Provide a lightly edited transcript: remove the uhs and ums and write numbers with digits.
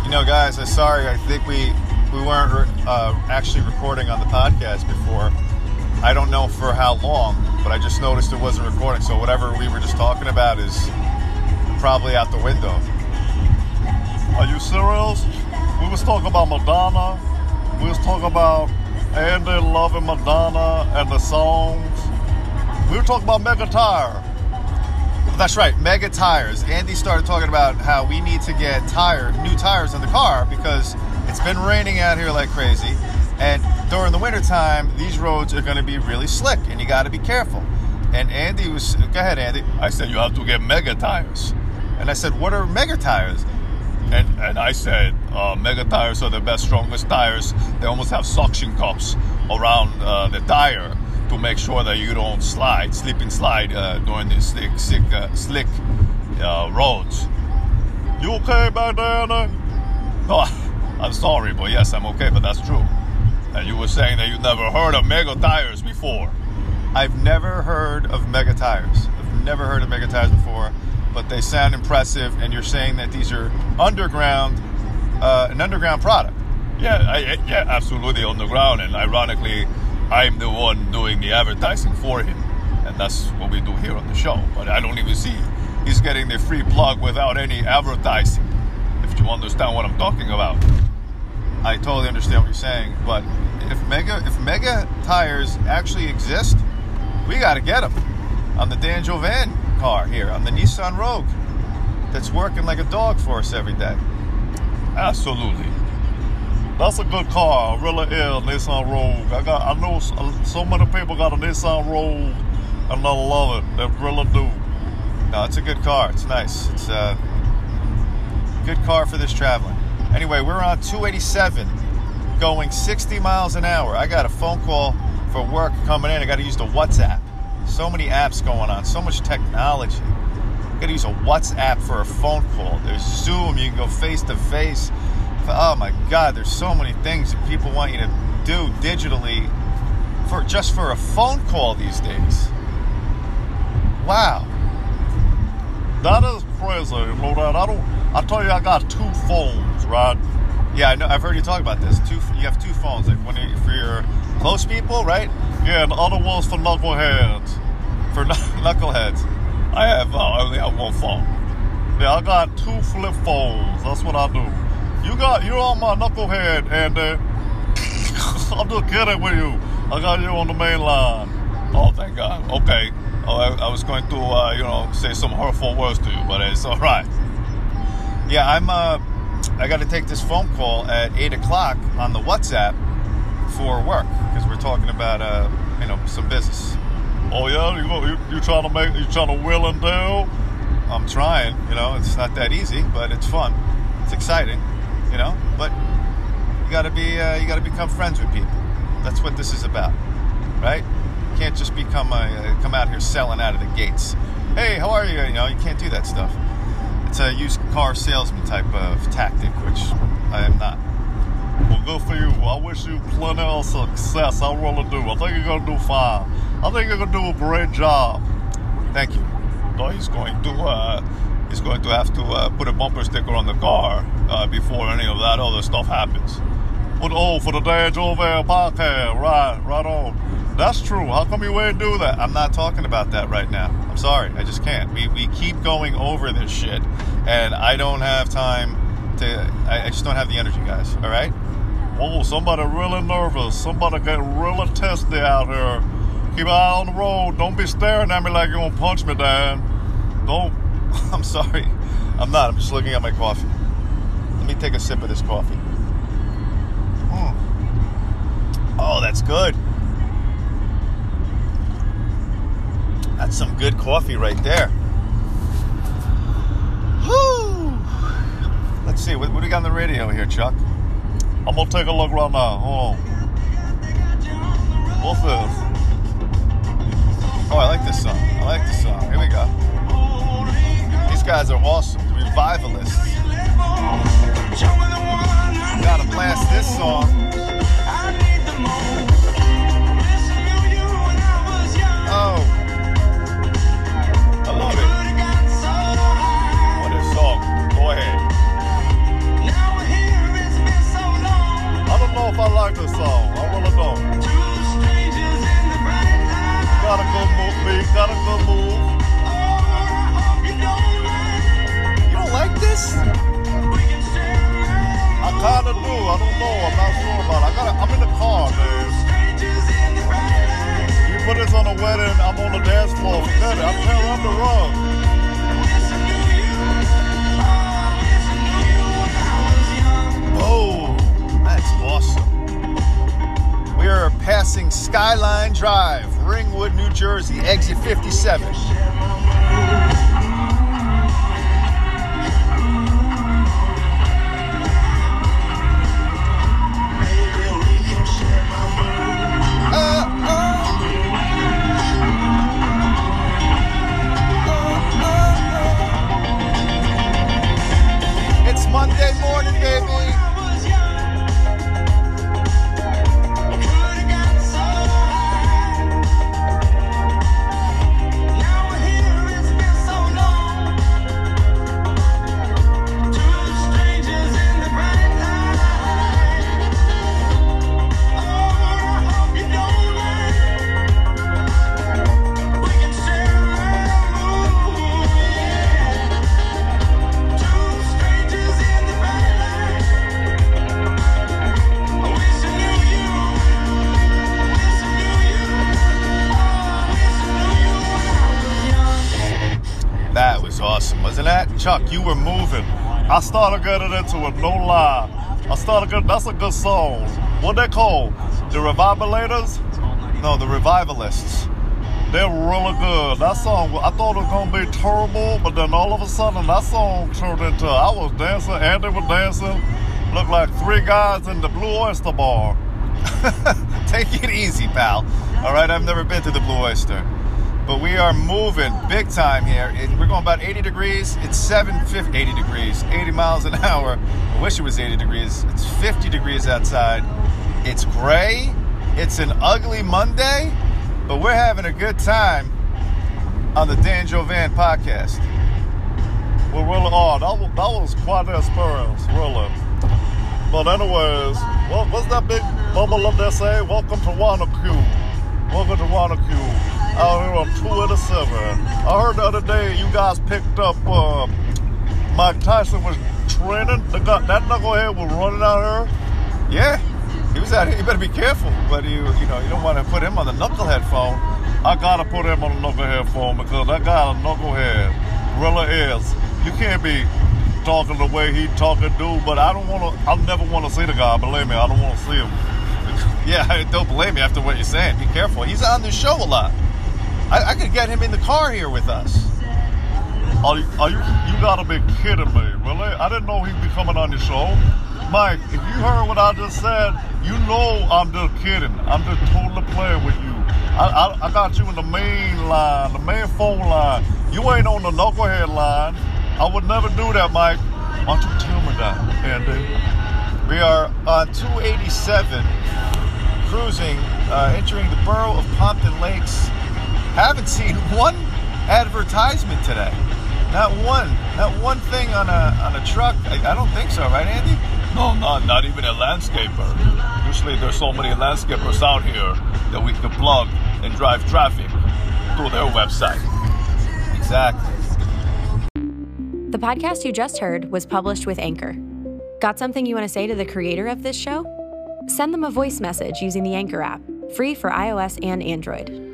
Guys, I'm sorry. I think we weren't actually recording on the podcast before. I don't know for how long, but I just noticed it wasn't recording. So whatever we were just talking about is probably out the window. Are you serious? We was talking about Madonna. We was talking about Andy loving Madonna and the songs. We were talking about Mega Tire. That's right, Mega Tires. Andy started talking about how we need to get new tires in the car because it's been raining out here like crazy. And during the wintertime, these roads are going to be really slick and you got to be careful. And Andy was, go ahead, Andy. I said, you have to get Mega Tires. And I said, what are Mega Tires? And I said, Mega Tires are the best, strongest tires. They almost have suction cups around the tire to make sure that you don't slip and slide during these slick roads. You okay back there, Andy? Oh, I'm sorry, but yes, I'm okay, but that's true. And you were saying that you never heard of Mega Tires before. I've never heard of Mega Tires. I've never heard of Mega Tires before, but they sound impressive, and you're saying that these are an underground product. Yeah, absolutely underground, and ironically, I'm the one doing the advertising for him, and that's what we do here on the show. But I don't even see he's getting the free plug without any advertising, if you understand what I'm talking about. I totally understand what you're saying, but if Mega Tires actually exist, we got to get them on the Dan Jovan car here, on the Nissan Rogue, that's working like a dog for us every day. Absolutely. That's a good car, really is, Nissan Rogue. I know so many people got a Nissan Rogue, and I love it. They really do. No, it's a good car. It's nice. It's a good car for this traveling. Anyway, we're on 287, going 60 miles an hour. I got a phone call for work coming in. I got to use the WhatsApp. So many apps going on. So much technology. I got to use a WhatsApp for a phone call. There's Zoom. You can go face to face. Oh my God, there's so many things that people want you to do digitally for a phone call these days. Wow. That is crazy, you know that. I tell you, I got two phones, right? Yeah, I know. I've heard you talk about this. You have two phones, like for your close people, right? Yeah, and the other one's for knuckleheads. For knuckleheads. I only have one phone. Yeah, I got two flip phones. That's what I do. You're on my knucklehead, and I'm just kidding with you. I got you on the main line. Oh, thank God. Okay. Oh, I was going to, say some hurtful words to you, but it's all right. Yeah, I got to take this phone call at 8 o'clock on the WhatsApp for work because we're talking about, some business. Oh yeah, you trying to wheel and deal? I'm trying. It's not that easy, but it's fun. It's exciting. But you gotta become friends with people. That's what this is about, right? You can't just come out here selling out of the gates. Hey, how are you? You can't do that stuff. It's a used car salesman type of tactic, which I am not. Well, good for you. I wish you plenty of success. I really do. I think you're gonna do fine. I think you're gonna do a great job. Thank you. No, he's going to have to put a bumper sticker on the car before any of that other stuff happens. But for the Dan Jovan podcast, right on. That's true. How come you ain't do that? I'm not talking about that right now. I'm sorry, I just can't. We keep going over this shit, and I don't have time to. I just don't have the energy, guys. All right. Oh, somebody really nervous. Somebody getting really testy out here. Keep an eye on the road. Don't be staring at me like you're gonna punch me, Dan. Don't. I'm sorry. I'm not. I'm just looking at my coffee. Let me take a sip of this coffee. Oh, that's good. That's some good coffee right there. Whew. Let's see. What do we got on the radio here, Chuck? I'm going to take a look right now. Hold on. What's this? Oh, I like this song. Here we go. These guys are awesome. The Revivalists. Gotta blast this song. Oh. I love it. What a song. Go ahead. this? I kinda do. I don't know. I'm not sure about it. I'm in the car, man. You put this on a wedding, I'm on the dance floor. Forget it. I'm tearing up the rug. Oh, that's awesome. We are passing Skyline Drive, Ringwood, New Jersey, exit 57. It's Monday morning, baby. That was awesome, wasn't that? Chuck, you were moving. I started getting into it, no lie. That's a good song. What they call? The Revivalators? No, the Revivalists. They're really good. That song, I thought it was going to be terrible, but then all of a sudden that song turned into, I was dancing, Andy was dancing. Looked like three guys in the Blue Oyster Bar. Take it easy, pal. All right, I've never been to the Blue Oyster. But we are moving big time here. We're going about 80 degrees. It's 80 degrees, 80 miles an hour. I wish it was 80 degrees. It's 50 degrees outside. It's gray. It's an ugly Monday, but we're having a good time on the Dan Jovan podcast. We really are. That was quite an experience, really. But anyways, what's that big bubble up there say? Welcome to Wanacue. Welcome to Wanacue. Out here on 287. I heard the other day you guys picked up Mike Tyson was training. That knucklehead was running out here. Yeah, he was out here. You better be careful. But you don't want to put him on the knucklehead phone. I gotta put him on the knucklehead phone because that guy a knucklehead really is. You can't be talking the way he talking, dude. But I never want to see the guy. Believe me, I don't want to see him. Yeah, don't blame me after what you're saying. Be careful. He's on the show a lot. I could get him in the car here with us. Are you gotta be kidding me, really? I didn't know he'd be coming on your show. Mike, if you heard what I just said, you know I'm just kidding. I'm just totally playing with you. I got you in the main line, the main phone line. You ain't on the knucklehead line. I would never do that, Mike. Why don't you tell me that, Andy? We are on 287, cruising, entering the borough of Pompton Lakes. Haven't seen one advertisement today. Not one thing on a truck. I don't think so, right, Andy? No, not even a landscaper. Usually there's so many landscapers out here that we can plug and drive traffic through their website. Exactly. The podcast you just heard was published with Anchor. Got something you want to say to the creator of this show? Send them a voice message using the Anchor app, free for iOS and Android.